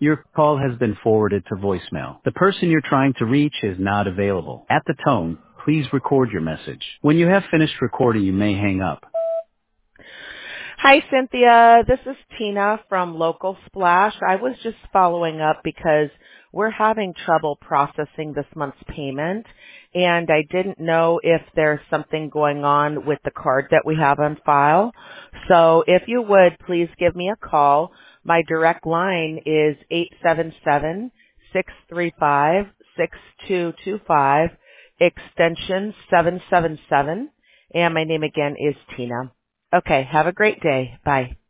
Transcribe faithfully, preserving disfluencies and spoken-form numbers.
Your call has been forwarded to voicemail. The person you're trying to reach is not available. At the tone, please record your message. When you have finished recording, you may hang up. Hi, Cynthia. This is Tina from Local Splash. I was just following up because we're having trouble processing this month's payment, and I didn't know if there's something going on with the card that we have on file. So if you would, please give me a call. My direct line is eight seven seven, six three five, six two two five, extension seven seven seven, and my name again is Tina. Okay, have a great day. Bye.